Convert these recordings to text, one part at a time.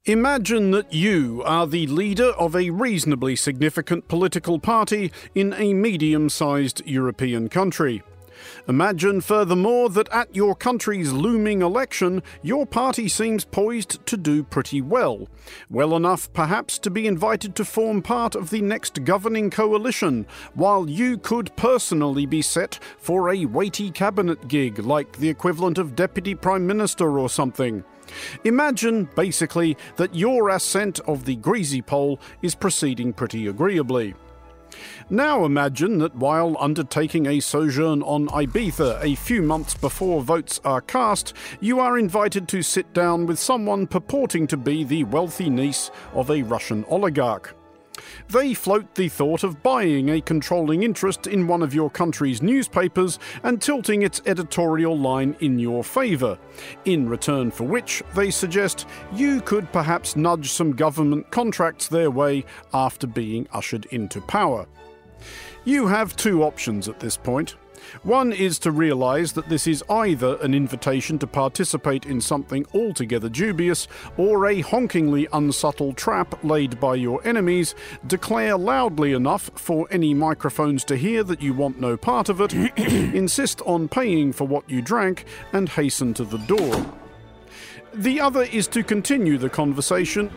Imagine that you are the leader of a reasonably significant political party in a medium-sized European country. Imagine, furthermore, that at your country's looming election, your party seems poised to do pretty well. Well enough, perhaps, to be invited to form part of the next governing coalition, while you could personally be set for a weighty cabinet gig, like the equivalent of Deputy Prime Minister or something. Imagine, basically, that your ascent of the greasy pole is proceeding pretty agreeably. Now imagine that while undertaking a sojourn on Ibiza a few months before votes are cast, you are invited to sit down with someone purporting to be the wealthy niece of a Russian oligarch. They float the thought of buying a controlling interest in one of your country's newspapers and tilting its editorial line in your favour, in return for which they suggest you could perhaps nudge some government contracts their way after being ushered into power. You have two options at this point. One is to realise that this is either an invitation to participate in something altogether dubious or a honkingly unsubtle trap laid by your enemies, declare loudly enough for any microphones to hear that you want no part of it, insist on paying for what you drank, and hasten to the door. The other is to continue the conversation.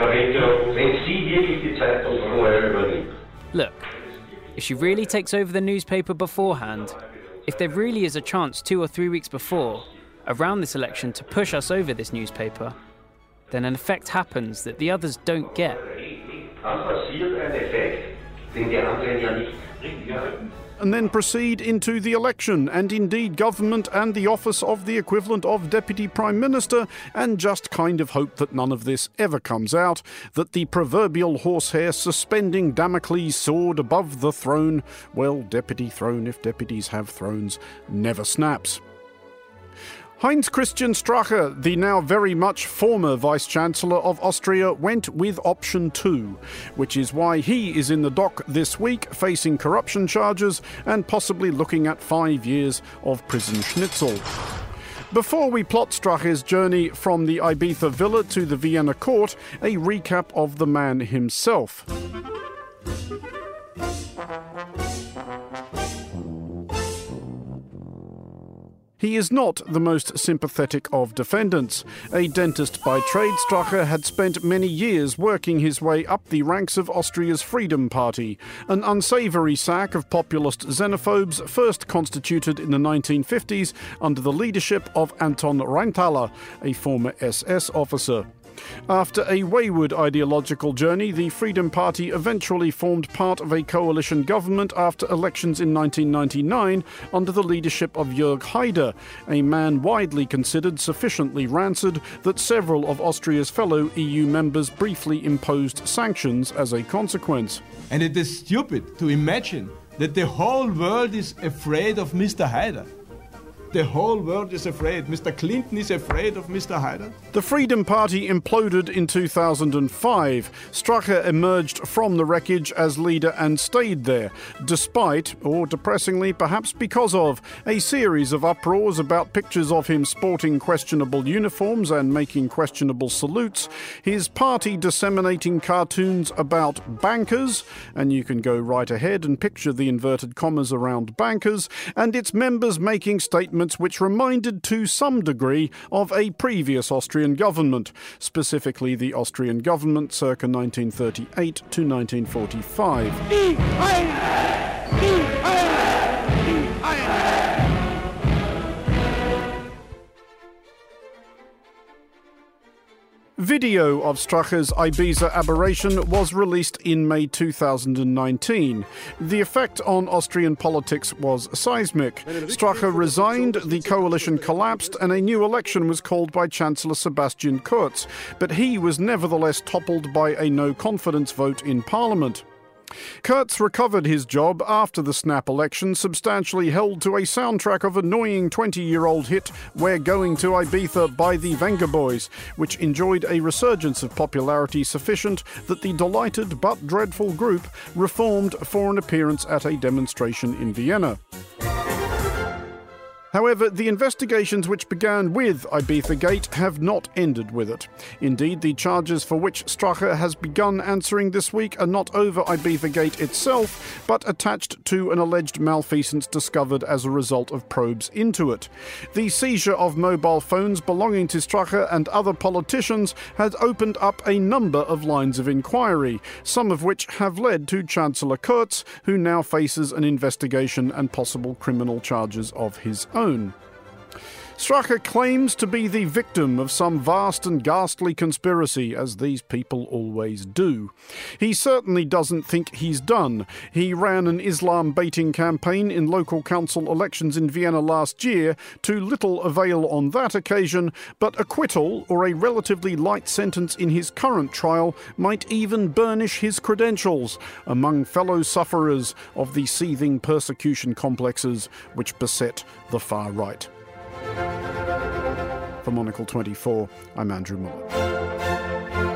Look, if she really takes over the newspaper beforehand, if there really is a chance 2 or 3 weeks before, around this election, to push us over this newspaper, then an effect happens that the others don't get. And then proceed into the election, and indeed government and the office of the equivalent of Deputy Prime Minister, and just kind of hope that none of this ever comes out, that the proverbial horsehair suspending Damocles' sword above the throne, well, deputy throne if deputies have thrones, never snaps. Heinz Christian Strache, the now very much former Vice-Chancellor of Austria, went with option 2, which is why he is in the dock this week facing corruption charges and possibly looking at 5 years of prison schnitzel. Before we plot Strache's journey from the Ibiza villa to the Vienna court, a recap of the man himself. He is not the most sympathetic of defendants. A dentist by trade, Strache had spent many years working his way up the ranks of Austria's Freedom Party, an unsavoury sack of populist xenophobes first constituted in the 1950s under the leadership of Anton Rheintaler, a former SS officer. After a wayward ideological journey, the Freedom Party eventually formed part of a coalition government after elections in 1999 under the leadership of Jörg Haider, a man widely considered sufficiently rancid that several of Austria's fellow EU members briefly imposed sanctions as a consequence. And it is stupid to imagine that the whole world is afraid of Mr. Haider. The whole world is afraid. Mr. Clinton is afraid of Mr. Haider. The Freedom Party imploded in 2005. Strache emerged from the wreckage as leader and stayed there, despite, or depressingly perhaps because of, a series of uproars about pictures of him sporting questionable uniforms and making questionable salutes, his party disseminating cartoons about bankers, and you can go right ahead and picture the inverted commas around bankers, and its members making statements which reminded to some degree of a previous Austrian government, specifically the Austrian government circa 1938 to 1945. Video of Strache's Ibiza aberration was released in May 2019. The effect on Austrian politics was seismic. Strache resigned, the coalition collapsed, and a new election was called by Chancellor Sebastian Kurz, but he was nevertheless toppled by a no-confidence vote in Parliament. Kurz recovered his job after the snap election, substantially held to a soundtrack of annoying 20-year-old hit We're Going to Ibiza by the Vengaboys, which enjoyed a resurgence of popularity sufficient that the delighted but dreadful group reformed for an appearance at a demonstration in Vienna. However, the investigations which began with Ibizagate have not ended with it. Indeed, the charges for which Strache has begun answering this week are not over Ibizagate itself, but attached to an alleged malfeasance discovered as a result of probes into it. The seizure of mobile phones belonging to Strache and other politicians has opened up a number of lines of inquiry, some of which have led to Chancellor Kurz, who now faces an investigation and possible criminal charges of his own. Strache claims to be the victim of some vast and ghastly conspiracy, as these people always do. He certainly doesn't think he's done. He ran an Islam-baiting campaign in local council elections in Vienna last year, to little avail on that occasion, but acquittal or a relatively light sentence in his current trial might even burnish his credentials among fellow sufferers of the seething persecution complexes which beset the far right. For Monocle 24, I'm Andrew Muller.